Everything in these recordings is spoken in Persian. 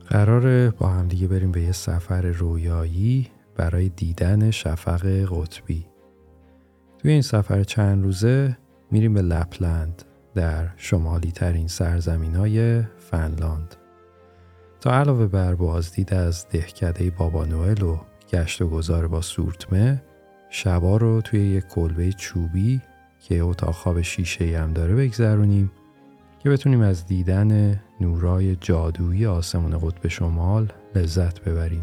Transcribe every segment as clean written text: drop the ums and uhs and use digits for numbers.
قراره با هم دیگه بریم به یه سفر رویایی برای دیدن شفق قطبی. توی این سفر چند روزه میریم به لپلند در شمالی ترین سرزمینای فنلاند. تا علاوه بر بازدید از دهکده بابا نوئل و گشت و گذار با سورتمه، شبا رو توی یک کلبه چوبی که اتاق خواب شیشه‌ای هم داره بگذرونیم که بتونیم از دیدن نورای جادویی آسمون قطب شمال لذت ببریم.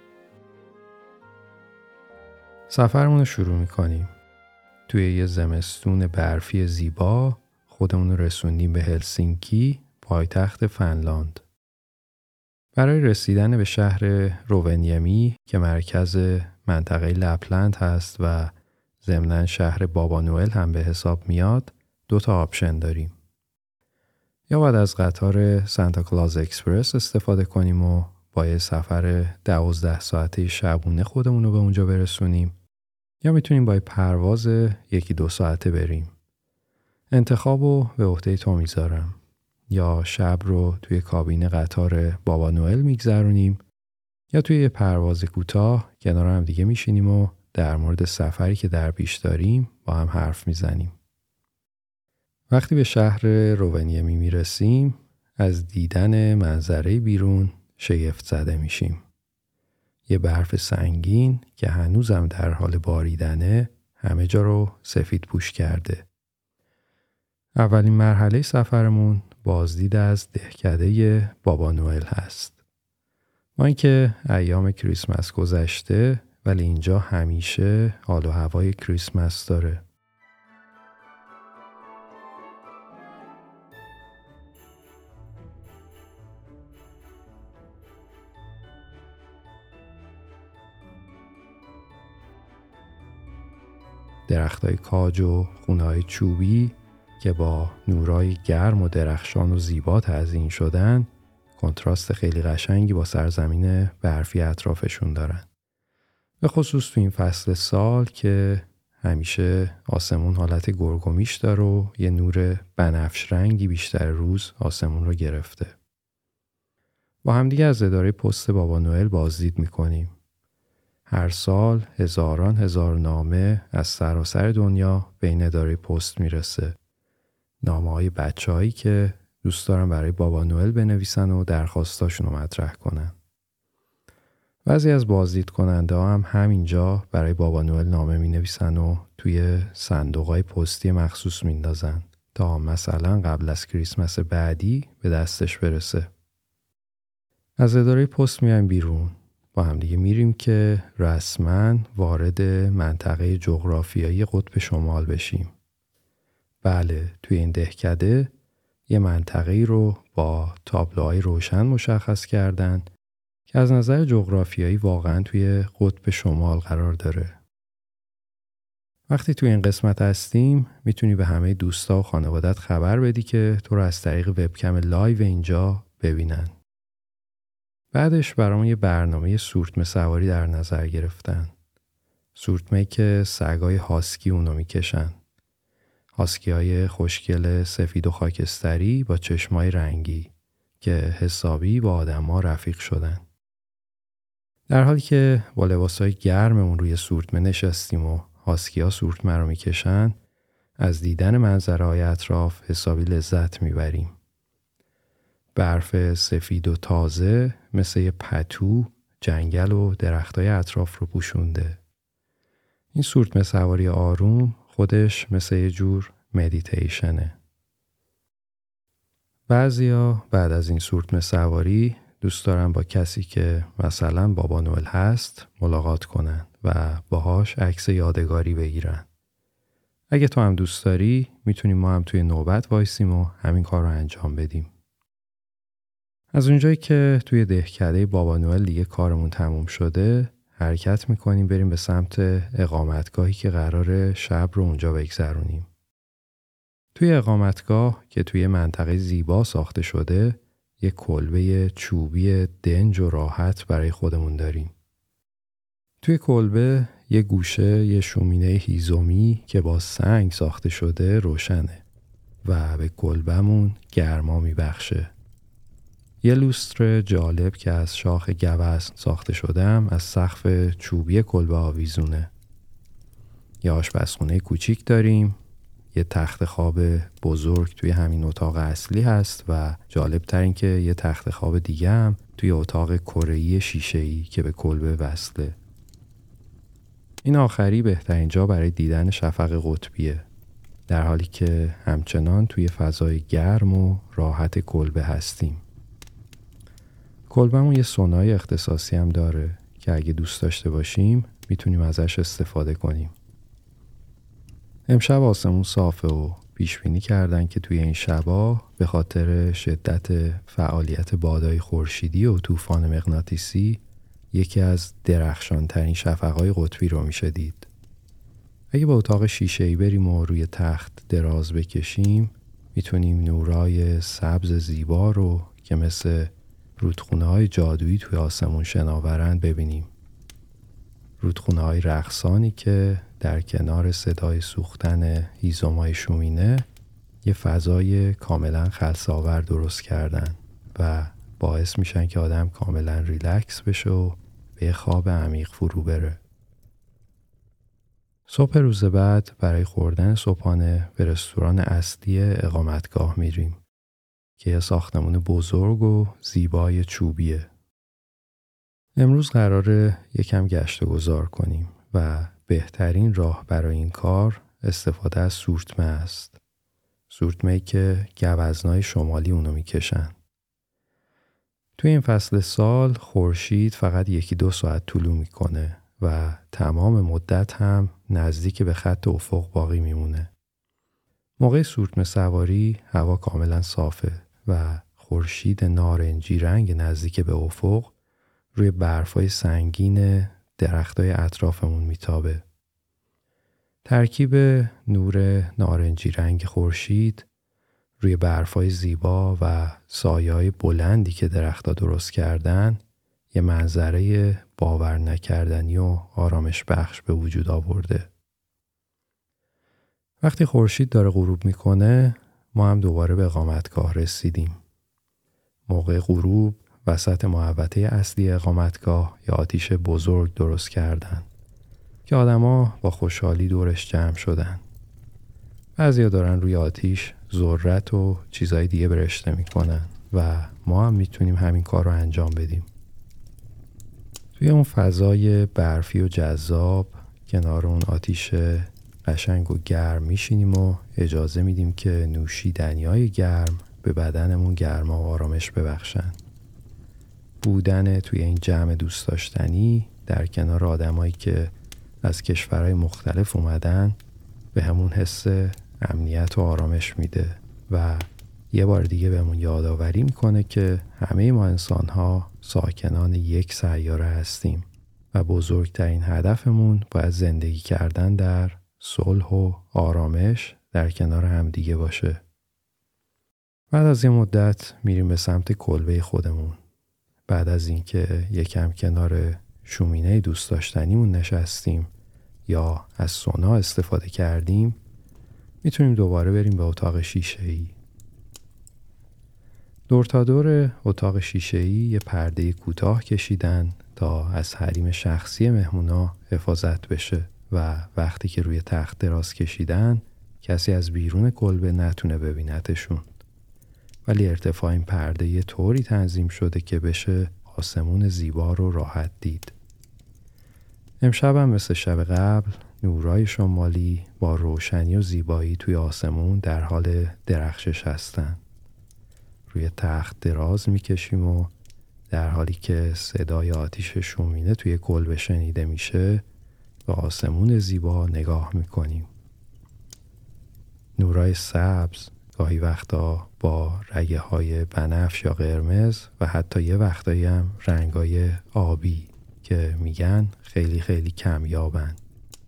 سفرمون رو شروع میکنیم. توی یه زمستون برفی زیبا خودمون رو رسوندیم به هلسینکی، پایتخت فنلاند. برای رسیدن به شهر روونیمی که مرکز منطقه لپلند هست و ضمناً شهر بابا نوئل هم به حساب میاد، 2 آپشن داریم. یا باید از قطار سانتا کلاز اکسپرس استفاده کنیم و با یه سفر 12 ساعته شبونه خودمون رو به اونجا برسونیم، یا میتونیم با پرواز 1-2 ساعته بریم. انتخابو به عهده تو میذارم. یا شب رو توی کابین قطار بابا نوئل میگذرونیم، یا توی یه پرواز کوتاه کنار هم دیگه میشینیم و در مورد سفری که در پیش داریم با هم حرف میزنیم. وقتی به شهر روونیمی میرسیم، از دیدن منظره بیرون شگفت زده میشیم. یه برف سنگین که هنوزم در حال باریدنه همه جا رو سفید پوش کرده. اولین مرحله سفرمون بازدید از دهکده بابا نوئل هست. ما اینکه ایام کریسمس گذشته، ولی اینجا همیشه حال و هوای کریسمس داره. درختای کاج و خونه‌های چوبی که با نورای گرم و درخشان و زیبا تزیین شدن، کنتراست خیلی قشنگی با سرزمین برفی اطرافشون دارن. به خصوص تو این فصل سال که همیشه آسمون حالت گرگومیش داره و یه نور بنفش رنگی بیشتر روز آسمون رو گرفته. با همدیگه از اداره پست بابا نوئل بازدید میکنیم. هر سال هزار نامه از سراسر دنیا به این اداره پست میرسه. نامه‌های بچه‌هایی که دوست دارن برای بابا نوئل بنویسن و درخواستاشون رو مطرح کنن. بعضی از بازدید کننده ها هم همینجا برای بابا نوئل نامه می نویسن و توی صندوق‌های پستی مخصوص میندازن تا مثلا قبل از کریسمس بعدی به دستش برسه. از اداره پست میایم بیرون. با هم دیگه میریم که رسما وارد منطقه جغرافیایی قطب شمال بشیم. بله، توی این دهکده یه منطقه‌ای رو با تابلوهای روشن مشخص کردن که از نظر جغرافیایی واقعا توی قطب شمال قرار داره. وقتی توی این قسمت هستیم میتونی به همه دوستا و خانوادت خبر بدی که تو رو از طریق وبکم لایو اینجا ببینن. بعدش برامون یه برنامه سورتمه سواری در نظر گرفتن. سورتمه که سگای هاسکی اونو میکشن. هاسکی های خوشگل سفید و خاکستری با چشمای رنگی که حسابی با آدم ها رفیق شدن. در حالی که با لباسای گرممون روی سورتمه نشستیم و هاسکی ها سورتمه رو میکشن، از دیدن منظره های اطراف حسابی لذت میبریم. برف سفید و تازه مثل یه پتو جنگل و درختای اطراف رو پوشونده. این سورتمه سواری آروم خودش مثل یه جور مدیتیشنه. بعضیا بعد از این سورتمه سواری دوست دارن با کسی که مثلا بابا نوئل هست ملاقات کنن و باهاش عکس یادگاری بگیرن. اگه تو هم دوست داری میتونیم ما هم توی نوبت وایسیم و همین کار رو انجام بدیم. از اونجایی که توی دهکده بابا نوئل دیگه کارمون تموم شده، حرکت میکنیم بریم به سمت اقامتگاهی که قراره شب رو اونجا بگذرونیم. توی اقامتگاه که توی منطقه زیبا ساخته شده، یه کلبه چوبی دنج و راحت برای خودمون داریم. توی کلبه یه گوشه یه شومینه هیزومی که با سنگ ساخته شده روشنه و به کلبمون گرما میبخشه. یه لوستر جالب که از شاخ گوزن ساخته شدم از سقف چوبی کلبه آویزونه. یه آشپزخونه کوچیک داریم، یه تخت خواب بزرگ توی همین اتاق اصلی هست و جالب تر این که یه تخت خواب دیگه هم توی اتاق کره‌ای شیشه‌ای که به کلبه وصله. این آخری بهترین جا برای دیدن شفق قطبیه، در حالی که همچنان توی فضای گرم و راحت کلبه هستیم. کلبه‌مون یه سونای اختصاصی هم داره که اگه دوست داشته باشیم میتونیم ازش استفاده کنیم. امشب آسمون صافه و پیش بینی کردن که توی این شبا به خاطر شدت فعالیت بادای خورشیدی و طوفان مغناطیسی یکی از درخشان‌ترین شفق‌های قطبی رو میشه دید. اگه به اتاق شیشه‌ای بریم و روی تخت دراز بکشیم میتونیم نورای سبز زیبا رو که مثل رودخونه‌های جادویی توی آسمون شناورن ببینیم. رودخونه‌های رقصانی که در کنار صدای سوختن هیزم‌های شومینه یه فضای کاملا خلس‌آور درست کردن و باعث میشن که آدم کاملا ریلکس بشه و به خواب عمیق فرو بره. صبح روز بعد برای خوردن صبحانه به رستوران اصلی اقامتگاه میریم که یه ساختمون بزرگ و زیبای چوبیه. امروز قراره یکم گشت و گذار کنیم و بهترین راه برای این کار استفاده از سورتمه است. سورتمه‌ای که گوزنای شمالی اونو میکشن. توی این فصل سال خورشید فقط 1-2 ساعت طلوع میکنه و تمام مدت هم نزدیک به خط افق باقی میمونه. موقع سورتمه سواری هوا کاملا صافه و خورشید نارنجی رنگ نزدیک به افق روی برفای سنگین درختای اطرافمون میتابه. ترکیب نور نارنجی رنگ خورشید روی برفای زیبا و سایه‌های بلندی که درخت‌ها درست کردن یه منظره باور نکردنی و آرامش بخش به وجود آورده. وقتی خورشید داره غروب میکنه ما هم دوباره به اقامتگاه رسیدیم. موقع غروب وسط محوطه اصلی اقامتگاه یه آتیش بزرگ درست کردن که آدما با خوشحالی دورش جمع شدن. بعضیا دارن روی آتیش ذرت و چیزای دیگه برشته میکنن و ما هم میتونیم همین کار رو انجام بدیم. توی اون فضای برفی و جذاب کنار اون آتیش قشنگ و گرم میشینیم و اجازه میدیم که نوشیدنیای گرم به بدنمون گرما و آرامش ببخشن. بودن توی این جمع دوست داشتنی در کنار آدمایی که از کشورهای مختلف اومدن به همون حس امنیت و آرامش میده و یه بار دیگه بهمون یادآوری میکنه که همه ما انسان‌ها ساکنان یک سیاره هستیم و بزرگترین هدفمون باید زندگی کردن در صلح و آرامش در کنار هم دیگه باشه. بعد از یه مدت میریم به سمت کلبه خودمون. بعد از اینکه یکم کنار شومینه دوست داشتنیمون نشستیم یا از سونا استفاده کردیم میتونیم دوباره بریم به اتاق شیشه‌ای. دور تا دور اتاق شیشه‌ای یه پرده کوتاه کشیدن تا از حریم شخصی مهمونا حفاظت بشه و وقتی که روی تخت دراز کشیدن کسی از بیرون کلبه نتونه ببینتشون. ولی ارتفاع این پرده یه طوری تنظیم شده که بشه آسمون زیبا رو راحت دید. امشب هم مثل شب قبل نورای شمالی با روشنی و زیبایی توی آسمون در حال درخشش هستن. روی تخت دراز میکشیم و در حالی که صدای آتیش شومینه توی کلبه شنیده میشه به آسمون زیبا نگاه میکنیم. نورای سبز گاهی وقتا با رگه های بنفش یا قرمز و حتی یه وقتایی هم رنگای آبی که میگن خیلی خیلی کمیابن.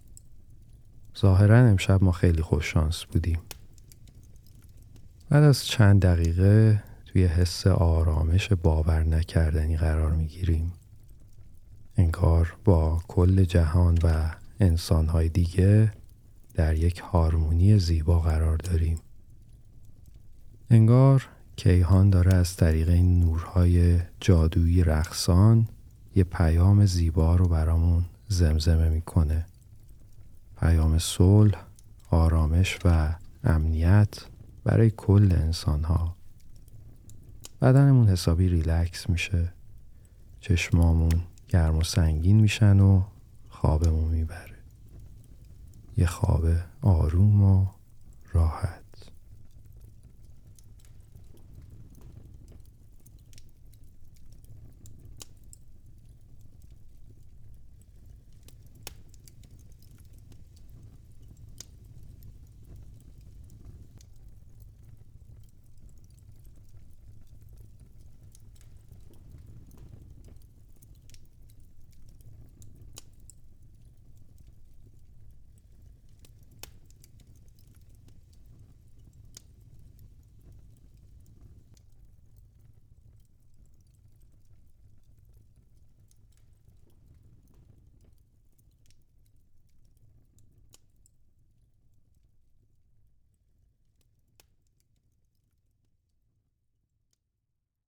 ظاهرا امشب ما خیلی خوش شانس بودیم. بعد از چند دقیقه توی حس آرامش باور نکردنی قرار میگیریم. انگار با کل جهان و انسانهای دیگه در یک هارمونی زیبا قرار داریم. انگار کیهان داره از طریق این نورهای جادویی رقصان یه پیام زیبا رو برامون زمزمه میکنه. پیام صلح، آرامش و امنیت برای کل انسان‌ها. بدنمون حسابی ریلکس میشه، چشمامون گرم و سنگین میشن و خوابمون میبره. یه خواب آروم و راحت.